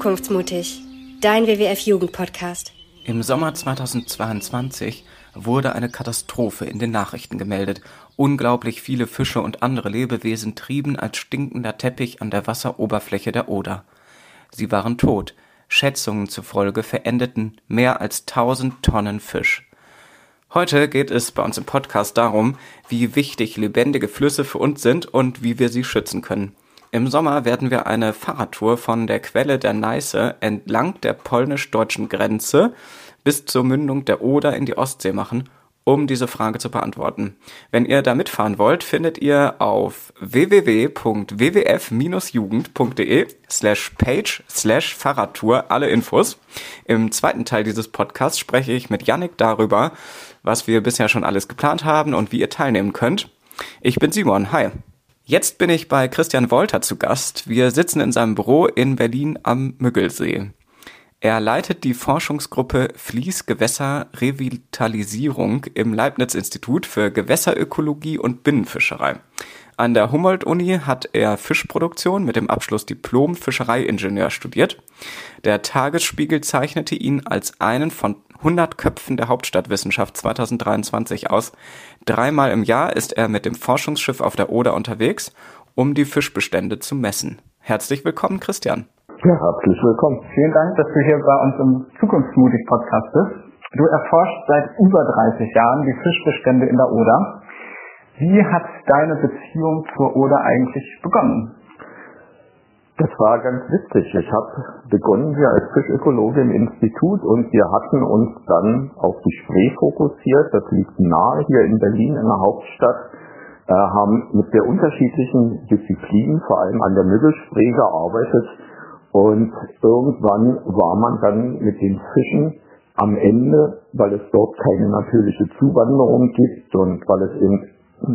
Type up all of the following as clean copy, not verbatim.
Zukunftsmutig, dein WWF-Jugend-Podcast. Im Sommer 2022 wurde eine Katastrophe in den Nachrichten gemeldet. Unglaublich viele Fische und andere Lebewesen trieben als stinkender Teppich an der Wasseroberfläche der Oder. Sie waren tot. Schätzungen zufolge verendeten mehr als 1000 Tonnen Fisch. Heute geht es bei uns im Podcast darum, wie wichtig lebendige Flüsse für uns sind und wie wir sie schützen können. Im Sommer werden wir eine Fahrradtour von der Quelle der Neiße entlang der polnisch-deutschen Grenze bis zur Mündung der Oder in die Ostsee machen, um diese Frage zu beantworten. Wenn ihr da mitfahren wollt, findet ihr auf www.wwf-jugend.de/page/Fahrradtour alle Infos. Im zweiten Teil dieses Podcasts spreche ich mit Yannick darüber, was wir bisher schon alles geplant haben und wie ihr teilnehmen könnt. Ich bin Simon, hi. Jetzt bin ich bei Christian Wolter zu Gast. Wir sitzen in seinem Büro in Berlin am Müggelsee. Er leitet die Forschungsgruppe Fließgewässer-Revitalisierung im Leibniz-Institut für Gewässerökologie und Binnenfischerei. An der Humboldt-Uni hat er Fischproduktion mit dem Abschluss Diplom Fischereiingenieur studiert. Der Tagesspiegel zeichnete ihn als einen von 100 Köpfen der Hauptstadtwissenschaft 2023 aus. 3-mal im Jahr ist er mit dem Forschungsschiff auf der Oder unterwegs, um die Fischbestände zu messen. Herzlich willkommen, Christian. Ja, herzlich willkommen. Vielen Dank, dass du hier bei uns im Zukunftsmutig-Podcast bist. Du erforschst seit über 30 Jahren die Fischbestände in der Oder. Wie hat deine Beziehung zur Oder eigentlich begonnen? Das war ganz witzig. Ich habe begonnen hier als Fischökologe im Institut und wir hatten uns dann auf die Spree fokussiert. Das liegt nahe hier in Berlin in der Hauptstadt. Haben mit sehr unterschiedlichen Disziplinen, vor allem an der Müggelspree, gearbeitet. Und irgendwann war man dann mit den Fischen am Ende, weil es dort keine natürliche Zuwanderung gibt und weil es eben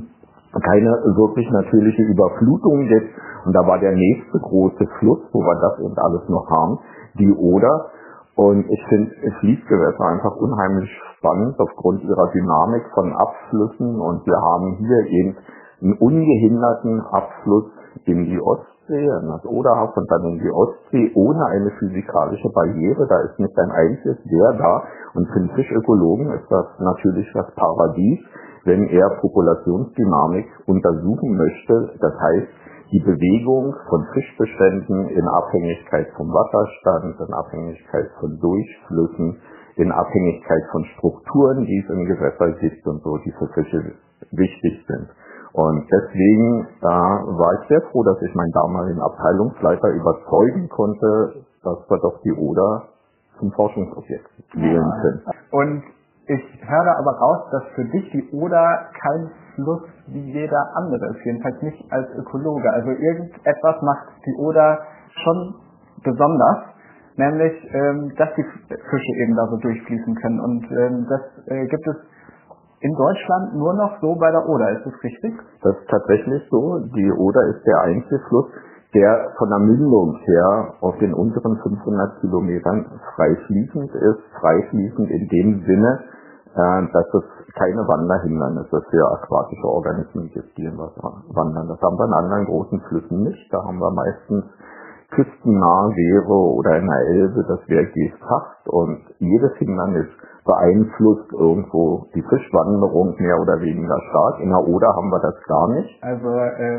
keine wirklich natürliche Überflutung gibt. Und da war der nächste große Fluss, wo wir das und alles noch haben, die Oder. Und ich finde Fließgewässer einfach unheimlich spannend aufgrund ihrer Dynamik von Abflüssen. Und wir haben hier eben einen ungehinderten Abfluss in die Ostsee, in das Oderhaus und dann in die Ostsee, ohne eine physikalische Barriere. Da ist nicht ein einziges Wehr da. Und für einen Fischökologen ist das natürlich das Paradies, wenn er Populationsdynamik untersuchen möchte. Das heißt, die Bewegung von Fischbeständen in Abhängigkeit vom Wasserstand, in Abhängigkeit von Durchflüssen, in Abhängigkeit von Strukturen, die es im Gewässer gibt und so, die für Fische wichtig sind. Und deswegen war ich sehr froh, dass ich meinen damaligen Abteilungsleiter überzeugen konnte, dass wir doch die Oder zum Forschungsobjekt wählen können. Und ich höre aber raus, dass für dich die Oder kein Fluss wie jeder andere ist, jedenfalls nicht als Ökologe. Also irgendetwas macht die Oder schon besonders, nämlich, dass die Fische eben da so durchfließen können. Und das gibt es in Deutschland nur noch so bei der Oder, ist das richtig? Das ist tatsächlich so. Die Oder ist der einzige Fluss, der von der Mündung her auf den unteren 500 Kilometern freifließend ist. Freifließend in dem Sinne, dass es keine Wanderhindernisse für aquatische Organismen gibt, die im Wasser wandern. Das haben wir in anderen großen Flüssen nicht. Da haben wir meistens küstennahe Wehre oder in der Elbe das Wehr Geesthacht und jedes Hindernis beeinflusst irgendwo die Fischwanderung mehr oder weniger stark. In der Oder haben wir das gar nicht. Also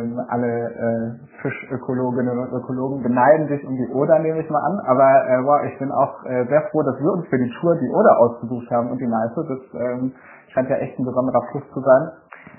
alle Fischökologinnen und Ökologen beneiden sich um die Oder, nehme ich mal an. Aber ich bin auch sehr froh, dass wir uns für die Tour die Oder ausgesucht haben und die Neiße. Das scheint ja echt ein besonderer Fluss zu sein.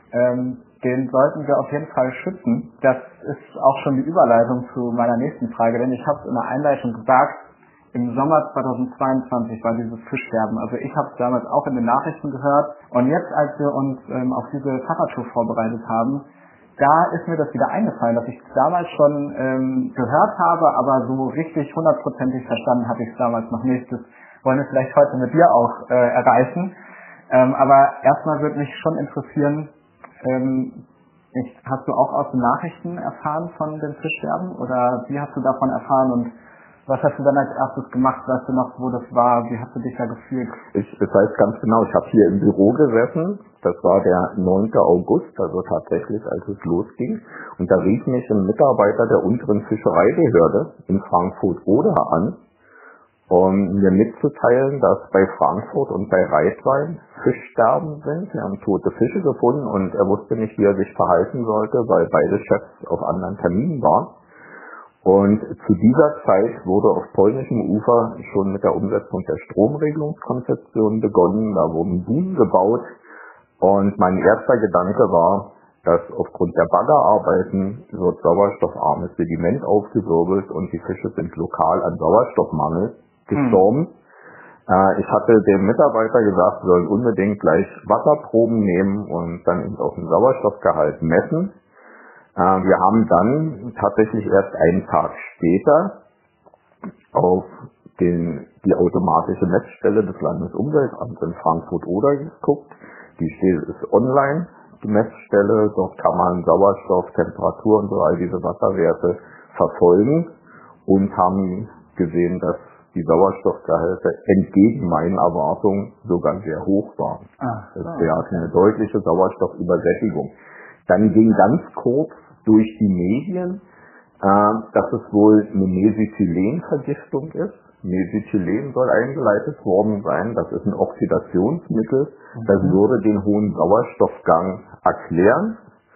Den sollten wir auf jeden Fall schützen. Das ist auch schon die Überleitung zu meiner nächsten Frage, denn ich habe es in der Einleitung gesagt, im Sommer 2022 war dieses Fischsterben. Also ich habe es damals auch in den Nachrichten gehört. Und jetzt, als wir uns auf diese Fahrradtour vorbereitet haben, da ist mir das wieder eingefallen, dass ich es damals schon gehört habe, aber so richtig 100%ig verstanden hatte ich es damals noch nicht. Das wollen wir vielleicht heute mit dir auch erreichen. Aber erstmal würde mich schon interessieren, hast du auch aus den Nachrichten erfahren von dem Fischsterben oder wie hast du davon erfahren und Was hast du dann als erstes gemacht? Weißt du noch, wo das war? Wie hast du dich da gefühlt? Das heißt ganz genau, ich habe hier im Büro gesessen, das war der 9. August, also tatsächlich, als es losging. Und da rief mich ein Mitarbeiter der unteren Fischereibehörde in Frankfurt-Oder an, um mir mitzuteilen, dass bei Frankfurt und bei Reitwein Fischsterben sind. Wir haben tote Fische gefunden und er wusste nicht, wie er sich verhalten sollte, weil beide Chefs auf anderen Terminen waren. Und zu dieser Zeit wurde auf polnischem Ufer schon mit der Umsetzung der Stromregelungskonzeption begonnen. Da wurden Buhnen gebaut und mein erster Gedanke war, dass aufgrund der Baggerarbeiten wird sauerstoffarmes Sediment aufgewirbelt und die Fische sind lokal an Sauerstoffmangel gestorben. Ich hatte dem Mitarbeiter gesagt, wir sollen unbedingt gleich Wasserproben nehmen und dann eben auch den Sauerstoffgehalt messen. Wir haben dann tatsächlich erst einen Tag später auf die automatische Messstelle des Landesumweltamts in Frankfurt-Oder geguckt. Die ist online, die Messstelle. Dort kann man Sauerstoff, Temperatur und so all diese Wasserwerte verfolgen und haben gesehen, dass die Sauerstoffgehalte entgegen meinen Erwartungen sogar sehr hoch waren. Wir hatten eine deutliche Sauerstoffübersättigung. Dann ging ganz kurz durch die Medien, dass es wohl eine Mesethylenvergiftung ist. Mesethylen soll eingeleitet worden sein. Das ist ein Oxidationsmittel. Das würde den hohen Sauerstoffgang erklären.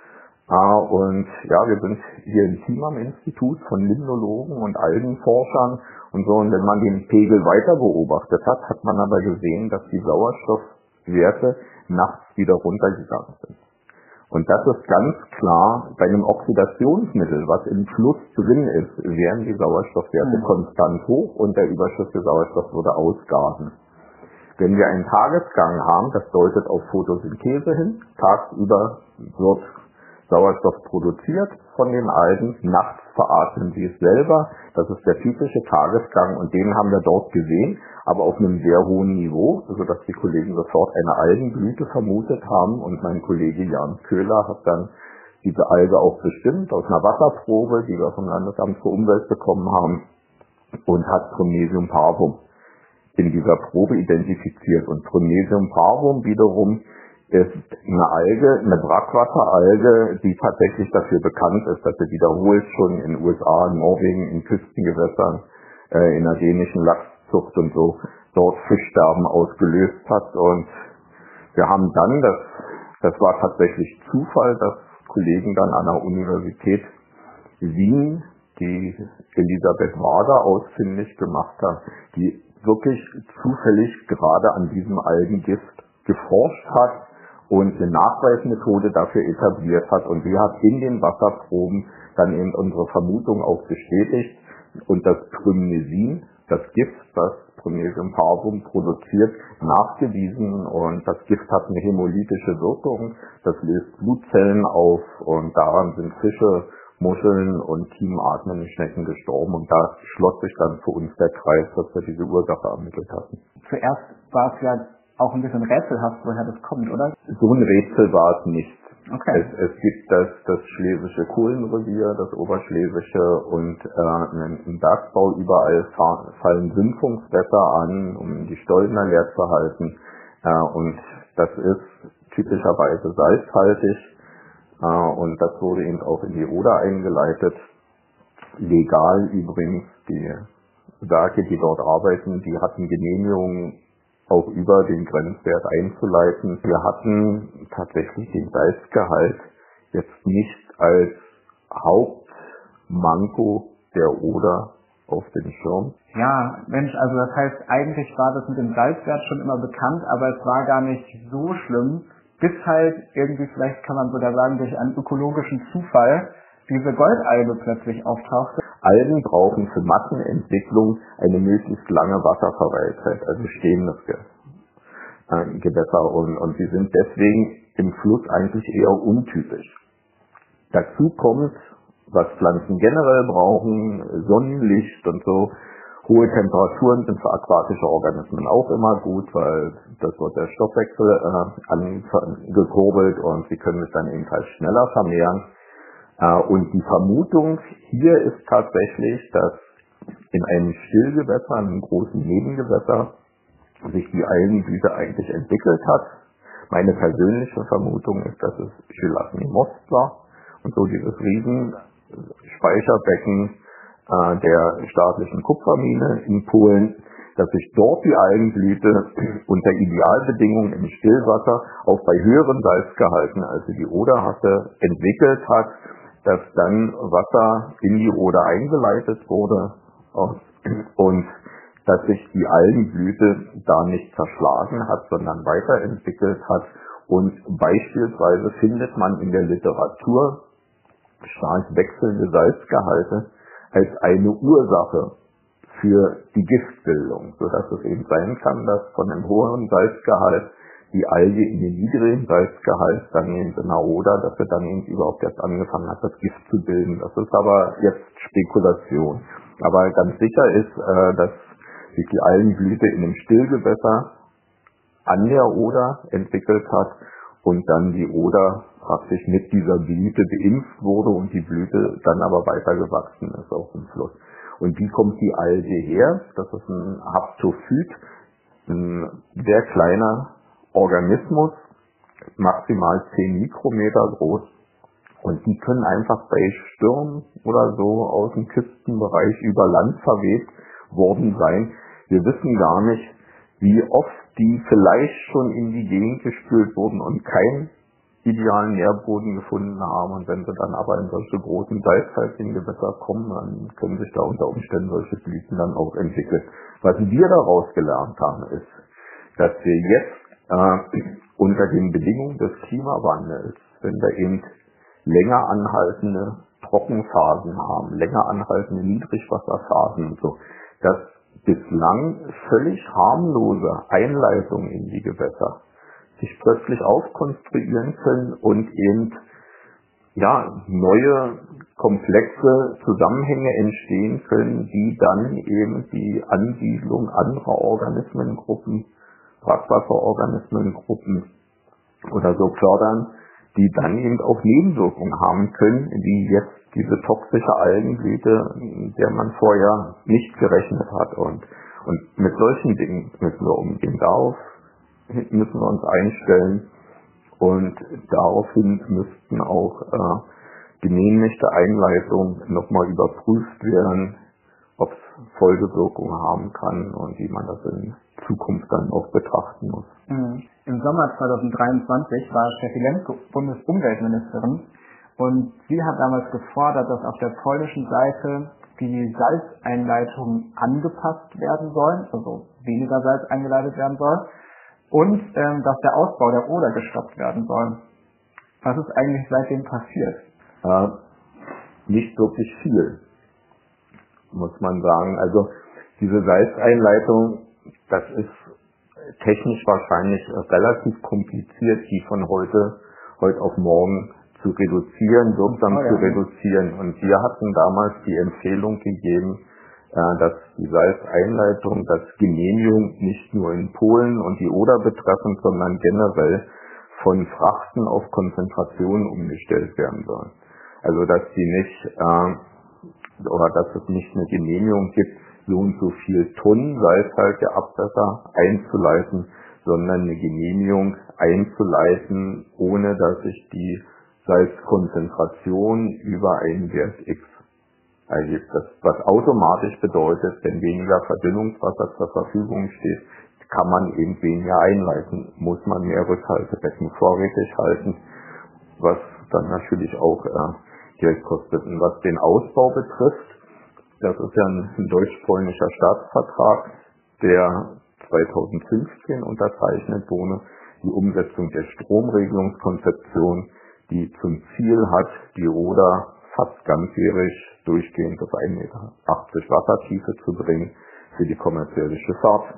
Und ja, wir sind hier im Team am Institut von Limnologen und Algenforschern und so. Und wenn man den Pegel weiter beobachtet hat, hat man aber gesehen, dass die Sauerstoffwerte nachts wieder runtergegangen sind. Und das ist ganz klar, bei einem Oxidationsmittel, was im Fluss drin ist, wären die Sauerstoffwerte konstant hoch und der überschüssige Sauerstoff würde ausgasen. Wenn wir einen Tagesgang haben, das deutet auf Photosynthese hin, tagsüber wird Sauerstoff produziert von den Algen, nachts veratmen sie es selber. Das ist der typische Tagesgang und den haben wir dort gesehen, aber auf einem sehr hohen Niveau, sodass die Kollegen sofort eine Algenblüte vermutet haben und mein Kollege Jan Köhler hat dann diese Alge auch bestimmt aus einer Wasserprobe, die wir vom Landesamt für Umwelt bekommen haben und hat Prymnesium parvum in dieser Probe identifiziert. Und Prymnesium parvum wiederum ist eine Alge, eine Brackwasseralge, die tatsächlich dafür bekannt ist, dass sie wiederholt schon in den USA, in Norwegen, in Küstengewässern, in der dänischen Lachszucht und so dort Fischsterben ausgelöst hat. Und wir haben dann, das war tatsächlich Zufall, dass Kollegen dann an der Universität Wien die Elisabeth Wader ausfindig gemacht haben, die wirklich zufällig gerade an diesem Algengift geforscht hat und eine Nachweismethode dafür etabliert hat und sie hat in den Wasserproben dann eben unsere Vermutung auch bestätigt und das Prymnesin, das Gift, das Prymnesium parvum produziert, nachgewiesen und das Gift hat eine hämolytische Wirkung, das löst Blutzellen auf und daran sind Fische, Muscheln und tiefatmende Schnecken gestorben und da schloss sich dann für uns der Kreis, dass wir diese Ursache ermittelt hatten. Zuerst war es ja auch ein bisschen rätselhaft, woher das kommt, oder? So ein Rätsel war es nicht. Okay. Es gibt das Schlesische Kohlenrevier, das Oberschlesische und im Bergbau überall fallen Sümpfungswässer an, um die Stollner leer zu halten. Und das ist typischerweise salzhaltig und das wurde eben auch in die Oder eingeleitet. Legal übrigens, die Werke, die dort arbeiten, die hatten Genehmigungen auch über den Grenzwert einzuleiten. Wir hatten tatsächlich den Salzgehalt jetzt nicht als Hauptmanko der Oder auf dem Schirm. Ja, Mensch, also das heißt, eigentlich war das mit dem Salzwert schon immer bekannt, aber es war gar nicht so schlimm, bis halt irgendwie, vielleicht kann man sogar sagen, durch einen ökologischen Zufall diese Goldalge plötzlich auftauchte. Algen brauchen für Massenentwicklung eine möglichst lange Wasserverweilzeit, also stehendes Gewässer und sie sind deswegen im Fluss eigentlich eher untypisch. Dazu kommt, was Pflanzen generell brauchen, Sonnenlicht und so. Hohe Temperaturen sind für aquatische Organismen auch immer gut, weil das wird der Stoffwechsel angekurbelt und sie können sich dann ebenfalls schneller vermehren. Und die Vermutung hier ist tatsächlich, dass in einem Stillgewässer, einem großen Nebengewässer, sich die Algenblüte eigentlich entwickelt hat. Meine persönliche Vermutung ist, dass es Gelasny Most war und so dieses Riesenspeicherbecken der staatlichen Kupfermine in Polen, dass sich dort die Algenblüte unter Idealbedingungen im Stillwasser auch bei höheren Salzgehalten, als sie die Oder hatte, entwickelt hat, dass dann Wasser in die Oder eingeleitet wurde und dass sich die Algenblüte da nicht zerschlagen hat, sondern weiterentwickelt hat. Und beispielsweise findet man in der Literatur stark wechselnde Salzgehalte als eine Ursache für die Giftbildung, sodass es eben sein kann, dass von einem hohen Salzgehalt die Alge in den niedrigen Salzgehalt dann eben in der Oder, dass sie dann eben überhaupt erst angefangen hat, das Gift zu bilden. Das ist aber jetzt Spekulation. Aber ganz sicher ist, dass sich die Algenblüte in einem Stillgewässer an der Oder entwickelt hat und dann die Oder praktisch mit dieser Blüte beimpft wurde und die Blüte dann aber weiter gewachsen ist auf dem Fluss. Und wie kommt die Alge her? Das ist ein Haptophyt, ein sehr kleiner Organismus, maximal 10 Mikrometer groß. Und die können einfach bei Stürmen oder so aus dem Küstenbereich über Land verweht worden sein. Wir wissen gar nicht, wie oft die vielleicht schon in die Gegend gespült wurden und keinen idealen Nährboden gefunden haben. Und wenn sie dann aber in solche großen salzhaltigen Gewässer kommen, dann können sich da unter Umständen solche Blüten dann auch entwickeln. Was wir daraus gelernt haben, ist, dass wir jetzt unter den Bedingungen des Klimawandels, wenn wir eben länger anhaltende Trockenphasen haben, länger anhaltende Niedrigwasserphasen und so, dass bislang völlig harmlose Einleitungen in die Gewässer sich plötzlich aufkonstruieren können und eben neue komplexe Zusammenhänge entstehen können, die dann eben die Ansiedlung anderer Organismengruppen, Brackwasserorganismengruppen oder so fördern, die dann eben auch Nebenwirkungen haben können, wie jetzt diese toxische Algenblüte, der man vorher nicht gerechnet hat. Und mit solchen Dingen müssen wir umgehen. Darauf müssen wir uns einstellen und daraufhin müssten auch genehmigte Einleitungen nochmal überprüft werden, ob es Folgewirkungen haben kann und wie man das in Zukunft dann auch betrachten muss. Im Sommer 2023 war Steffi Lemke Bundesumweltministerin und sie hat damals gefordert, dass auf der polnischen Seite die Salzeinleitungen angepasst werden sollen, also weniger Salz eingeleitet werden soll und dass der Ausbau der Oder gestoppt werden soll. Was ist eigentlich seitdem passiert? Nicht wirklich viel, muss man sagen. Also diese Salzeinleitung, das ist technisch wahrscheinlich relativ kompliziert, die von heute auf morgen zu reduzieren, wirksam zu reduzieren. Und wir hatten damals die Empfehlung gegeben, dass die Salzeinleitung, dass Genehmigung nicht nur in Polen und die Oder betreffend, sondern generell von Frachten auf Konzentrationen umgestellt werden soll. Also dass die nicht dass es nicht eine Genehmigung gibt, so und so viel Tonnen salzhaltige Abwässer einzuleiten, sondern eine Genehmigung einzuleiten, ohne dass sich die Salzkonzentration über einen Wert X ergibt. Das, was automatisch bedeutet, wenn weniger Verdünnungswasser zur Verfügung steht, kann man eben weniger einleiten, muss man mehr Rückhaltebecken vorrätig halten, was dann natürlich auch Geld kostet. Und was den Ausbau betrifft, das ist ja ein deutsch-polnischer Staatsvertrag, der 2015 unterzeichnet wurde, die Umsetzung der Stromregelungskonzeption, die zum Ziel hat, die Oder fast ganzjährig durchgehend auf 1,80 Meter Wassertiefe zu bringen für die kommerzielle Schifffahrt.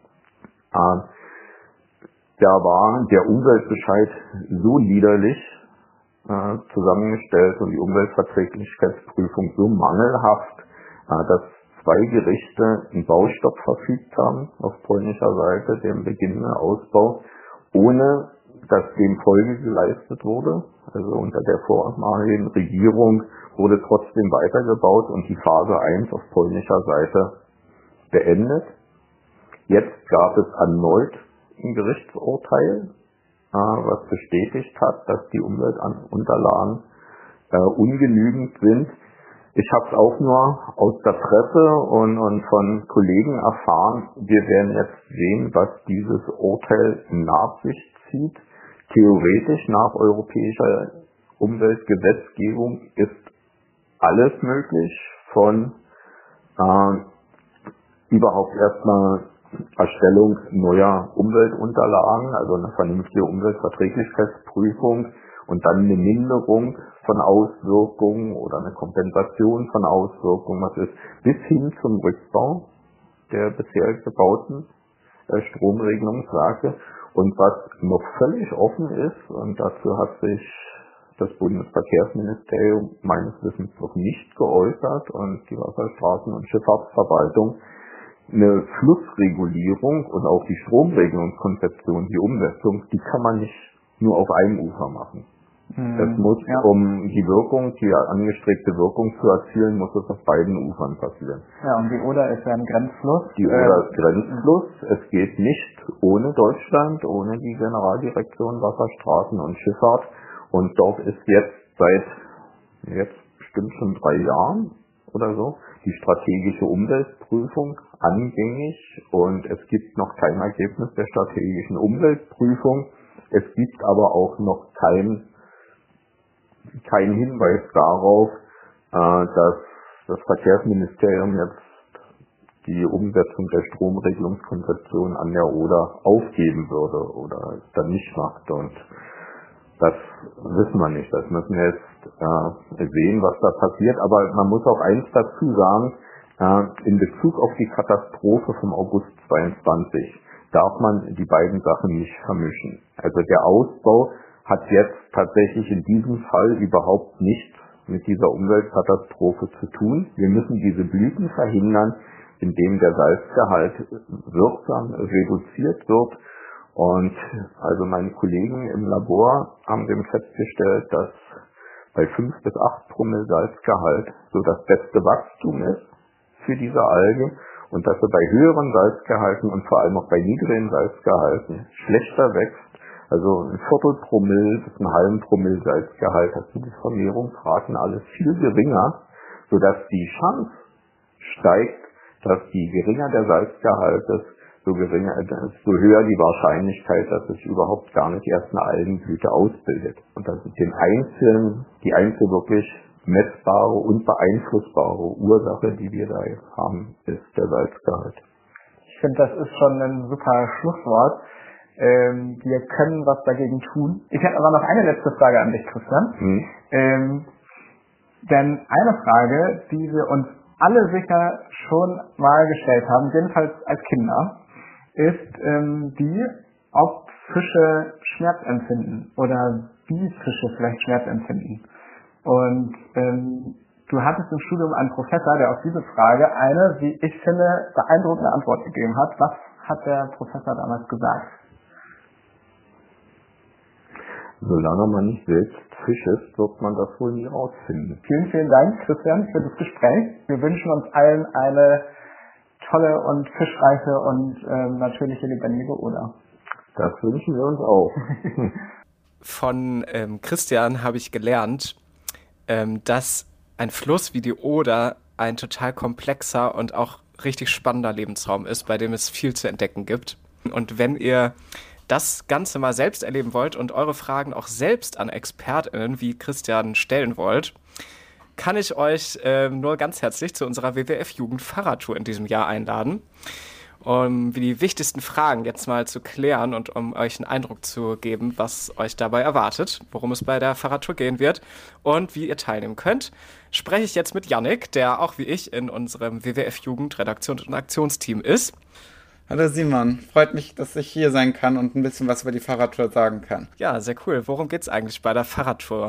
Da war der Umweltbescheid so liederlich zusammengestellt und die Umweltverträglichkeitsprüfung so mangelhaft, dass 2 Gerichte einen Baustopp verfügt haben auf polnischer Seite, dem beginnenden Ausbau, ohne dass dem Folge geleistet wurde. Also unter der vormaligen Regierung wurde trotzdem weitergebaut und die Phase 1 auf polnischer Seite beendet. Jetzt gab es erneut ein Gerichtsurteil, was bestätigt hat, dass die Umweltunterlagen ungenügend sind. Ich habe es auch nur aus der Presse und von Kollegen erfahren. Wir werden jetzt sehen, was dieses Urteil nach sich zieht. Theoretisch nach europäischer Umweltgesetzgebung ist alles möglich, von überhaupt erstmal Erstellung neuer Umweltunterlagen, also eine vernünftige Umweltverträglichkeitsprüfung und dann eine Minderung von Auswirkungen oder eine Kompensation von Auswirkungen, was ist, bis hin zum Rückbau der bisher gebauten Stromregelungswerke. Und was noch völlig offen ist, und dazu hat sich das Bundesverkehrsministerium meines Wissens noch nicht geäußert und die Wasserstraßen- und Schifffahrtsverwaltung, eine Flussregulierung und auch die Stromregelungskonzeption, die Umsetzung, die kann man nicht nur auf einem Ufer machen. Das muss, um die Wirkung, die angestrebte Wirkung zu erzielen, muss es auf beiden Ufern passieren. Ja, und die Oder ist ja ein Grenzfluss. Die Oder ist Grenzfluss. Es geht nicht ohne Deutschland, ohne die Generaldirektion Wasserstraßen und Schifffahrt. Und dort ist jetzt bestimmt schon 3 Jahren oder so, die strategische Umweltprüfung angängig und es gibt noch kein Ergebnis der strategischen Umweltprüfung. Es gibt aber auch noch kein Hinweis darauf, dass das Verkehrsministerium jetzt die Umsetzung der Stromregelungskonzeption an der Oder aufgeben würde oder es dann nicht macht. Und das wissen wir nicht. Das müssen wir jetzt sehen, was da passiert. Aber man muss auch eins dazu sagen, in Bezug auf die Katastrophe vom August 22 darf man die beiden Sachen nicht vermischen. Also der Ausbau hat jetzt tatsächlich in diesem Fall überhaupt nichts mit dieser Umweltkatastrophe zu tun. Wir müssen diese Blüten verhindern, indem der Salzgehalt wirksam reduziert wird. Und also meine Kollegen im Labor haben dem festgestellt, dass bei 5 bis 8 Promille Salzgehalt so das beste Wachstum ist für diese Alge und dass er bei höheren Salzgehalten und vor allem auch bei niedrigen Salzgehalten schlechter wächst. Also ein Viertelpromille bis einen halben Promille Salzgehalt hat die Vermehrungsraten alles viel geringer, sodass die Chance steigt, dass je geringer der Salzgehalt ist, so höher die Wahrscheinlichkeit, dass es überhaupt gar nicht erst eine Algenblüte ausbildet. Und das ist die einzige wirklich messbare und beeinflussbare Ursache, die wir da jetzt haben, ist der Salzgehalt. Ich finde, das ist schon ein super Schlusswort. Wir können was dagegen tun. Ich hätte aber noch eine letzte Frage an dich, Christian. Denn eine Frage, die wir uns alle sicher schon mal gestellt haben, jedenfalls als Kinder, ist die, ob Fische Schmerz empfinden oder wie Fische vielleicht Schmerz empfinden. Und du hattest im Studium einen Professor, der auf diese Frage eine, wie ich finde, beeindruckende Antwort gegeben hat. Was hat der Professor damals gesagt? Solange man nicht selbst Fisch ist, wird man das wohl nie rausfinden. Vielen, vielen Dank, Christian, für das Gespräch. Wir wünschen uns allen eine tolle und fischreiche und natürliche, lebendige Oder. Das wünschen wir uns auch. Von Christian habe ich gelernt, dass ein Fluss wie die Oder ein total komplexer und auch richtig spannender Lebensraum ist, bei dem es viel zu entdecken gibt. Und wenn ihr das Ganze mal selbst erleben wollt und eure Fragen auch selbst an ExpertInnen wie Christian stellen wollt, kann ich euch nur ganz herzlich zu unserer WWF-Jugend-Fahrradtour in diesem Jahr einladen, um die wichtigsten Fragen jetzt mal zu klären und um euch einen Eindruck zu geben, was euch dabei erwartet, worum es bei der Fahrradtour gehen wird und wie ihr teilnehmen könnt, spreche ich jetzt mit Yannick, der auch wie ich in unserem WWF-Jugend-Redaktions- und Aktionsteam ist. Hallo Simon, freut mich, dass ich hier sein kann und ein bisschen was über die Fahrradtour sagen kann. Ja, sehr cool. Worum geht's eigentlich bei der Fahrradtour?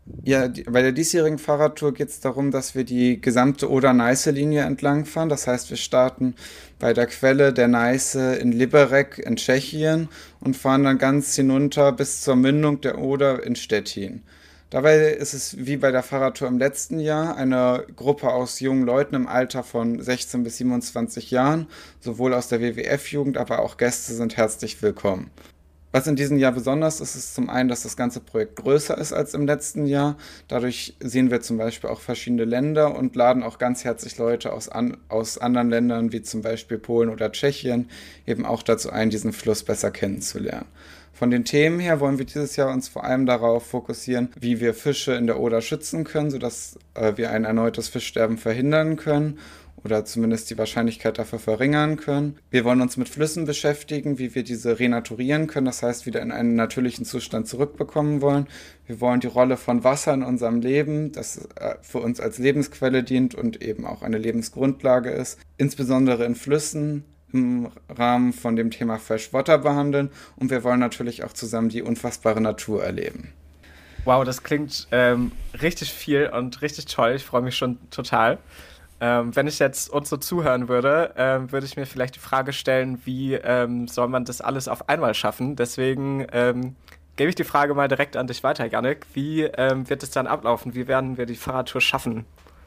Ja, bei der diesjährigen Fahrradtour geht es darum, dass wir die gesamte Oder-Neiße-Linie entlang fahren. Das heißt, wir starten bei der Quelle der Neiße in Liberec in Tschechien und fahren dann ganz hinunter bis zur Mündung der Oder in Stettin. Dabei ist es wie bei der Fahrradtour im letzten Jahr eine Gruppe aus jungen Leuten im Alter von 16 bis 27 Jahren, sowohl aus der WWF-Jugend, aber auch Gäste sind herzlich willkommen. Was in diesem Jahr besonders ist, ist zum einen, dass das ganze Projekt größer ist als im letzten Jahr. Dadurch sehen wir zum Beispiel auch verschiedene Länder und laden auch ganz herzlich Leute aus anderen Ländern, wie zum Beispiel Polen oder Tschechien, eben auch dazu ein, diesen Fluss besser kennenzulernen. Von den Themen her wollen wir dieses Jahr uns vor allem darauf fokussieren, wie wir Fische in der Oder schützen können, sodass wir ein erneutes Fischsterben verhindern können oder zumindest die Wahrscheinlichkeit dafür verringern können. Wir wollen uns mit Flüssen beschäftigen, wie wir diese renaturieren können, das heißt wieder in einen natürlichen Zustand zurückbekommen wollen. Wir wollen die Rolle von Wasser in unserem Leben, das für uns als Lebensquelle dient und eben auch eine Lebensgrundlage ist, insbesondere in Flüssen, im Rahmen von dem Thema Freshwater behandeln und wir wollen natürlich auch zusammen die unfassbare Natur erleben. Wow, das klingt richtig viel und richtig toll. Ich freue mich schon total. Wenn ich jetzt uns so zuhören würde, würde ich mir vielleicht die Frage stellen, wie soll man das alles auf einmal schaffen? Deswegen gebe ich die Frage mal direkt an dich weiter, Jannik. Wie wird es dann ablaufen? Wie werden wir die Fahrradtour schaffen?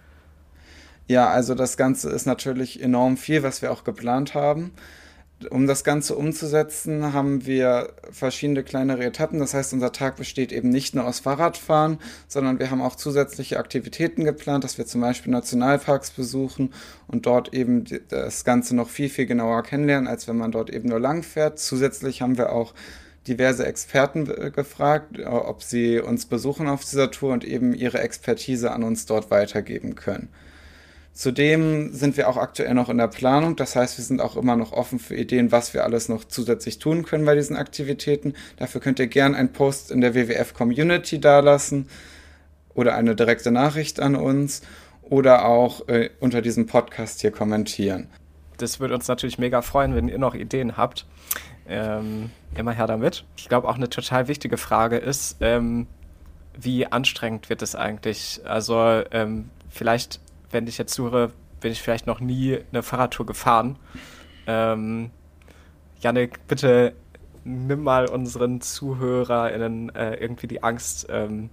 Ja, also das Ganze ist natürlich enorm viel, was wir auch geplant haben. Um das Ganze umzusetzen, haben wir verschiedene kleinere Etappen. Das heißt, unser Tag besteht eben nicht nur aus Fahrradfahren, sondern wir haben auch zusätzliche Aktivitäten geplant, dass wir zum Beispiel Nationalparks besuchen und dort eben das Ganze noch viel, viel genauer kennenlernen, als wenn man dort eben nur lang fährt. Zusätzlich haben wir auch diverse Experten gefragt, ob sie uns besuchen auf dieser Tour und eben ihre Expertise an uns dort weitergeben können. Zudem sind wir auch aktuell noch in der Planung, das heißt, wir sind auch immer noch offen für Ideen, was wir alles noch zusätzlich tun können bei diesen Aktivitäten. Dafür könnt ihr gerne einen Post in der WWF-Community dalassen oder eine direkte Nachricht an uns oder auch unter diesem Podcast hier kommentieren. Das würde uns natürlich mega freuen, wenn ihr noch Ideen habt. Immer her damit. Ich glaube, auch eine total wichtige Frage ist, wie anstrengend wird es eigentlich? Also vielleicht, wenn ich jetzt suche, bin ich vielleicht noch nie eine Fahrradtour gefahren. Jannik, bitte nimm mal unseren ZuhörerInnen irgendwie die Angst,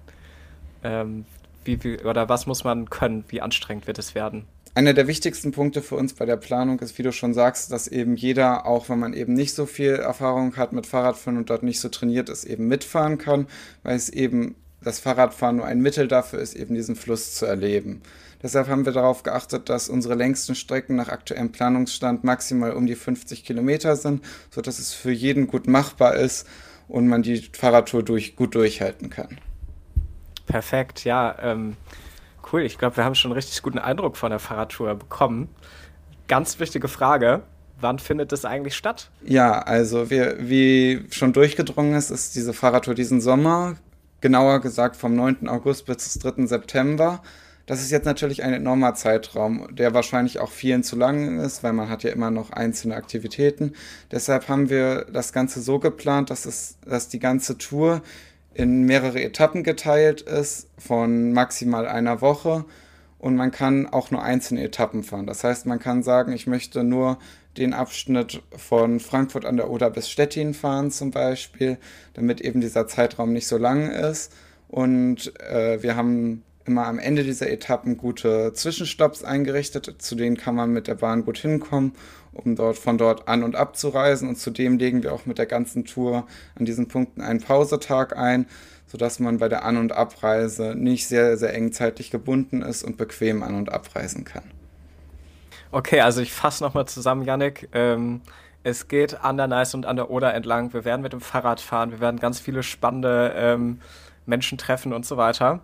oder was muss man können, wie anstrengend wird es werden? Einer der wichtigsten Punkte für uns bei der Planung ist, wie du schon sagst, dass eben jeder, auch wenn man eben nicht so viel Erfahrung hat mit Fahrradfahren und dort nicht so trainiert ist, eben mitfahren kann, weil es eben das Fahrradfahren nur ein Mittel dafür ist, eben diesen Fluss zu erleben. Deshalb haben wir darauf geachtet, dass unsere längsten Strecken nach aktuellem Planungsstand maximal um die 50 Kilometer sind, sodass es für jeden gut machbar ist und man die Fahrradtour gut durchhalten kann. Perfekt, ja. Cool, ich glaube, wir haben schon einen richtig guten Eindruck von der Fahrradtour bekommen. Ganz wichtige Frage, wann findet das eigentlich statt? Ja, also wie schon durchgedrungen ist diese Fahrradtour diesen Sommer, genauer gesagt vom 9. August bis zum 3. September. Das ist jetzt natürlich ein enormer Zeitraum, der wahrscheinlich auch vielen zu lang ist, weil man hat ja immer noch einzelne Aktivitäten. Deshalb haben wir das Ganze so geplant, dass die ganze Tour in mehrere Etappen geteilt ist von maximal einer Woche und man kann auch nur einzelne Etappen fahren. Das heißt, man kann sagen, ich möchte nur den Abschnitt von Frankfurt an der Oder bis Stettin fahren zum Beispiel, damit eben dieser Zeitraum nicht so lang ist. Und wir haben immer am Ende dieser Etappen gute Zwischenstopps eingerichtet, zu denen kann man mit der Bahn gut hinkommen, um von dort an- und abzureisen. Und zudem legen wir auch mit der ganzen Tour an diesen Punkten einen Pausetag ein, sodass man bei der An- und Abreise nicht sehr, sehr eng zeitlich gebunden ist und bequem an- und abreisen kann. Okay, also ich fasse nochmal zusammen, Jannik. Es geht an der Neiße und an der Oder entlang. Wir werden mit dem Fahrrad fahren, wir werden ganz viele spannende Menschen treffen und so weiter.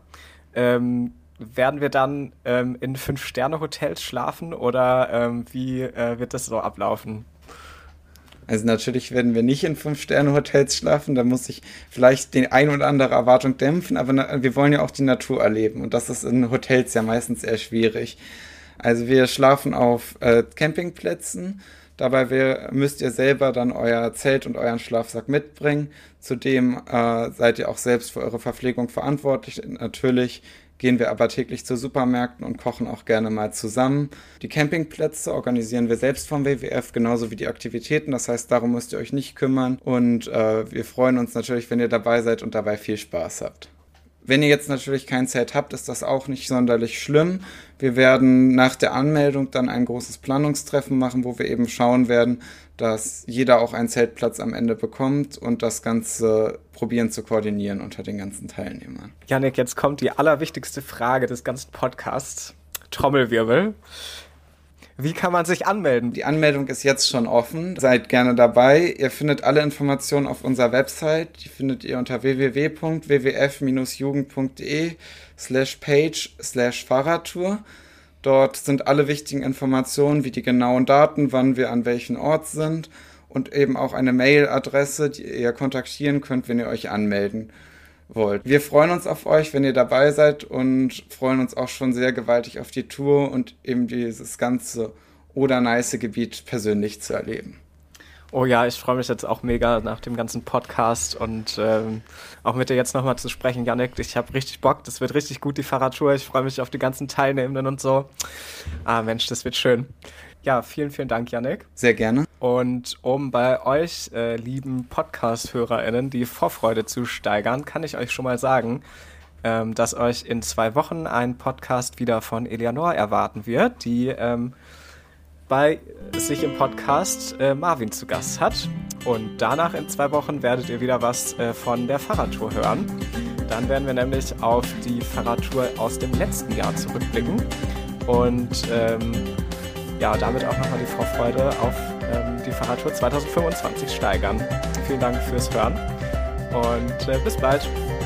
Werden wir dann in 5-Sterne-Hotels schlafen oder wie wird das so ablaufen? Also natürlich werden wir nicht in 5-Sterne-Hotels schlafen, da muss ich vielleicht die ein oder andere Erwartung dämpfen, aber wir wollen ja auch die Natur erleben und das ist in Hotels ja meistens eher schwierig. Also wir schlafen auf Campingplätzen, Dabei müsst ihr selber dann euer Zelt und euren Schlafsack mitbringen. Zudem seid ihr auch selbst für eure Verpflegung verantwortlich. Natürlich gehen wir aber täglich zu Supermärkten und kochen auch gerne mal zusammen. Die Campingplätze organisieren wir selbst vom WWF, genauso wie die Aktivitäten. Das heißt, darum müsst ihr euch nicht kümmern. Und wir freuen uns natürlich, wenn ihr dabei seid und dabei viel Spaß habt. Wenn ihr jetzt natürlich kein Zelt habt, ist das auch nicht sonderlich schlimm. Wir werden nach der Anmeldung dann ein großes Planungstreffen machen, wo wir eben schauen werden, dass jeder auch einen Zeltplatz am Ende bekommt und das Ganze probieren zu koordinieren unter den ganzen Teilnehmern. Jannik, jetzt kommt die allerwichtigste Frage des ganzen Podcasts. Trommelwirbel. Wie kann man sich anmelden? Die Anmeldung ist jetzt schon offen. Seid gerne dabei. Ihr findet alle Informationen auf unserer Website. Die findet ihr unter www.wwf-jugend.de/page/Fahrradtour. Dort sind alle wichtigen Informationen wie die genauen Daten, wann wir an welchem Ort sind und eben auch eine Mailadresse, die ihr kontaktieren könnt, wenn ihr euch anmelden wollt. Wir freuen uns auf euch, wenn ihr dabei seid und freuen uns auch schon sehr gewaltig auf die Tour und eben dieses ganze Oder-Neiße-Gebiet persönlich zu erleben. Oh ja, ich freue mich jetzt auch mega nach dem ganzen Podcast und auch mit dir jetzt nochmal zu sprechen, Jannik. Ich habe richtig Bock, das wird richtig gut, die Fahrradtour. Ich freue mich auf die ganzen Teilnehmenden und so. Mensch, das wird schön. Ja, vielen, vielen Dank, Jannik. Sehr gerne. Und um bei euch, lieben Podcast-HörerInnen, die Vorfreude zu steigern, kann ich euch schon mal sagen, dass euch in 2 Wochen ein Podcast wieder von Eleanor erwarten wird, die bei sich im Podcast Marvin zu Gast hat. Und danach in 2 Wochen werdet ihr wieder was von der Fahrradtour hören. Dann werden wir nämlich auf die Fahrradtour aus dem letzten Jahr zurückblicken und damit auch nochmal die Vorfreude auf die Fahrradtour 2025 steigern. Vielen Dank fürs Hören und bis bald.